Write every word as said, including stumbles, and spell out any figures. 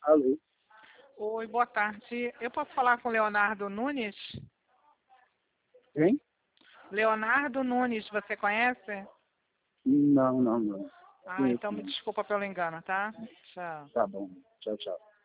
Alô? Oi, boa tarde. Eu posso falar com Leonardo Nunes? Quem? Leonardo Nunes, você conhece? Não, não, não. Ah, Conheço, então me não. desculpa pelo engano, tá? Tchau. Tá bom. Tchau, tchau.